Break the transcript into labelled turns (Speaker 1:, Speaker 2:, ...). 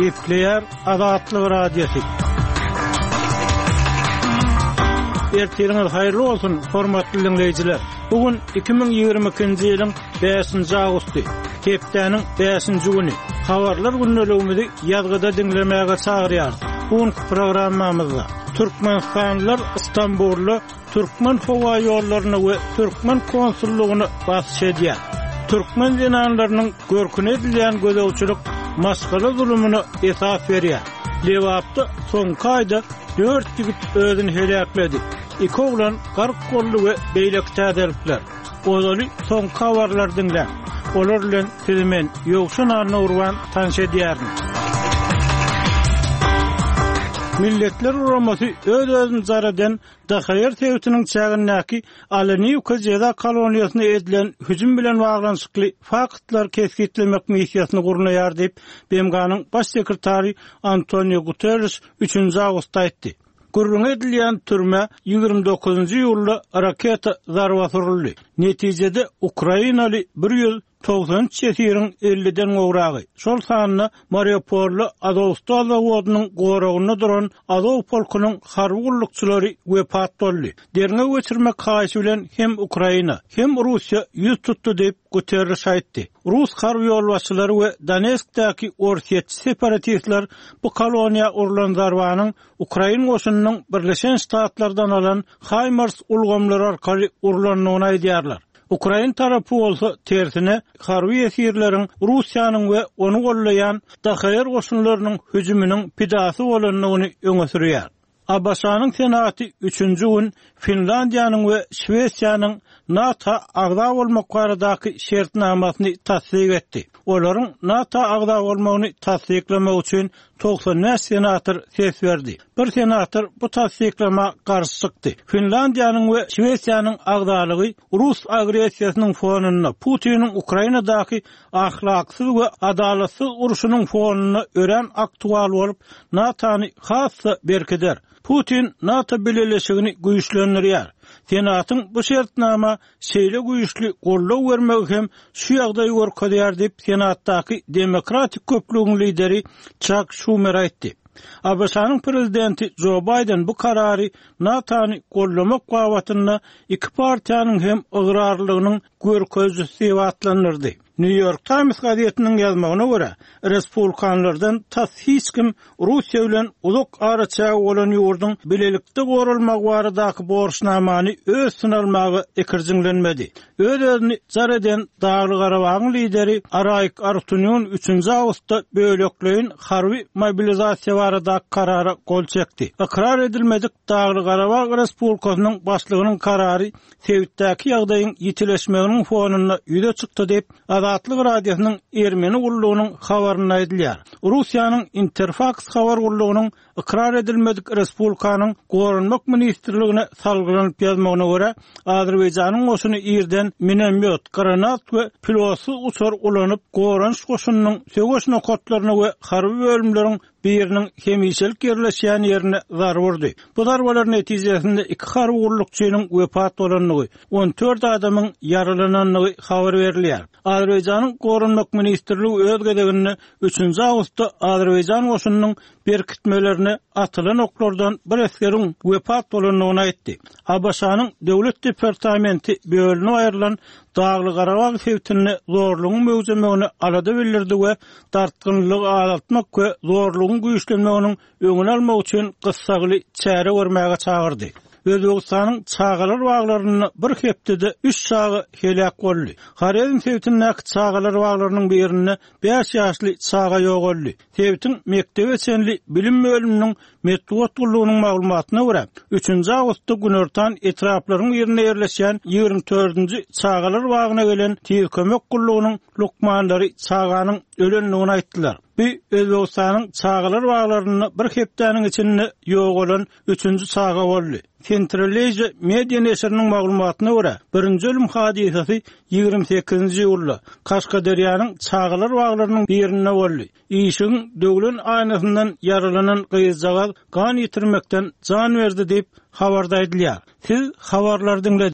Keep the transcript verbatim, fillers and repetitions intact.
Speaker 1: Gepleyer Azatlyk radiosu. Ertiriniz hayırlı olsun hormatly dinleyijiler. Bugün iki bin ýygrimi ikinji ýylyň beşinji agusty. Hepdeniň beşinji güni. Habarlar günneligimizi ýazgyda dinlemäge çagyrýar. Bu programmamyzda Türkmenstanlylar İstanbul'da Türkmen hava ýollaryny we Türkmen konsullugyny basyş edýär. Türkmen zenanlarynyň görkün edilýän gözegçilik maskala zulümüne esas berýär. Lewapda soňky aýda dört ýigit özüni helakledi. İki oglan garp golly we beýlekde edilipler. Ozaly soňky habarlar dinle. Olar bilen tilmen ýokşun arna urwan tanış edýärmi? Milletler uramasy öz-özüni zaradan Daxayır tewtiniň çägindäki Alany Ukazeda koloniýasyna edilen hüjüm bilen baglanşykly faktlar keskitlemek missiýasyny gurulýar diýip B M G'nyň baş sekretary Antonio Guterres üçinji awgustda aýtdy. Gurrun edilýän türme ýygrimi dokuzunji ýylda raketa zarba uruldy. Netijede Ukrainaly bir ýüz doksan çetiriň elliden gowragy. Şol sanyny Mariupolly Azowstal zawodynyň goragyna duran Azow polkunyň harby gullukçylary wepat boldy. Derine geçirmek haýsy bilen hem Ukraina hem Russiýa ýüz tutdy diýip Guterres aýtdy. Rus harby ýolbaşçylary we Donetskdäki orsiýetçi separatistler bu koloniýa urulan zarbanyň Ukraina goşunynyň Birleşen Ştatlardan alan HIMARS ulgamlary arkaly urulanyny aýdýarlar. Ukraina tarapy bolsa tersine harby esirleriň Russiýanyň we onu gollaýan Daxayır goşunlarynyň hüjüminiň pidasy bolanyny öňe sürýär. Abaşanyň senaty üçinji gün Finlandiýanyň we Şwesiýanyň NATO agda bolmak baradaky şertnamasyny tasdik etdi. Olaryň NATO agda bolmagyny tasdiklemek üçin doksan beş senator ses berdi. Bir senator bu tasdiklama garşy çykdy. Finlandiýanyň we Şwesiýanyň agdalygy Rus agresiýasynyň fonuna, Putiniň Ukrainadaky ahlaksyz we adalatsız uruşunyň fonuna ören aktual bolup NATO'ny hassa berkeder. Putin NATO bileşigini güýçlendirýär. Senatyň bu şertnama şeýle güýçli gollaw bermek hem şu ýagdaý görkezýär diýip senatdaky demokratik köplügiň lideri Chuck Schumer aýtdy. Abaşanyň prezidenti Joe Biden bu karary NATO'ny gollamak gawatyna iki partiýanyň hem ıgrarlygynyň görkezlisi diýip atlandyrdy. New York Times gazetiniň ýazmagyna görä, respublikanlardan tas hiç kim Russiýa bilen uzak araçagy bolan ýurdun bilelikde gorulmak baradaky borçnamany öz sınalmagy ekirjiňlenmedi. Öz-özüni zaradan Dagly Garabagyň lideri Arayk Artunyň üçinji awgustda bölekleýin harby mobilizasiýa baradaky karara gol çekdi. Ikrar edilmedik Dagly Garabag Respublikasynyň başlygynyň karary Sewitdäki ýagdaýyň ýitileşmeginiň fonuna ýüze çykdy diýip Azatlyk radiosynyň Ermeni gullugynyň habaryna aýdylýar. Russiýanyň Interfax habar gullugynyň ikrar edilmedik respublikanyň gorunmak ministrligine salgylanyp ýazmagyna görä, Azerbaýjanyň goşuny ýerden minomyot, granat we pilosy uçar ulanyp gorunç goşunynyň söwüşne kotlaryna we harby bölümleriň biriniň hemişelik ýerleşýän ýerine zar wurdy. Bu zarbalar netijesinde iki harby gullukçynyň wepat bolanyny, on dört adamyň ýaralananyny habar berilýär. Azerbaýjanyň gorunmak ministrligi öz gedegini üçinji awgustda Azerbaýjan goşunynyň berkitmelerini atylan oklardan bir esgeriň wepat bolanyny aýtdy. Abaşanyň döwlet departamenti bölüni aýrylan Dagly Garabag tewtini zorlugyň möwzemegini alada bildirdi we dartgynlygy alatmak we zorlugyň güýçlenmeginiň öňüni almak üçin gyssaly çäre görmäge çagyrdy. Özbegistanyň çagalar baglaryny bir hepdede üç çagy helak boldy. Harezm tewtiniň çagalar baglarynyň birini beş ýaşly çaga ýogoldy. Tewtin mektebe çenli bilim bölüminiň metod gullugynyň maglumatyna görä, üçinji awgustda günortan etraplaryň ýerine ýerleşýän ýygrimi dördünji çagalar bagyna gelen tiýiz kömek gullugynyň lukmanlary çaganyň ölenligini aýtdylar. Bir Özbegistanyň çagalar baglaryny bir hepdeniň içinde ýogolan üçinji çaga boldy. Centralise media neşriniň maglumatyna görä, birinji ölüm hadisesi ýygrimi sekizinji ýylda Kaşgadarýanyň çagalar baglarynyň birinde boldy. Işiň döwlen aýnasyndan yaralanan gyýyzjagaz gan ýitirmekden jan berdi diýip habarda aýdylýar. Siz habarlar dinlediniz.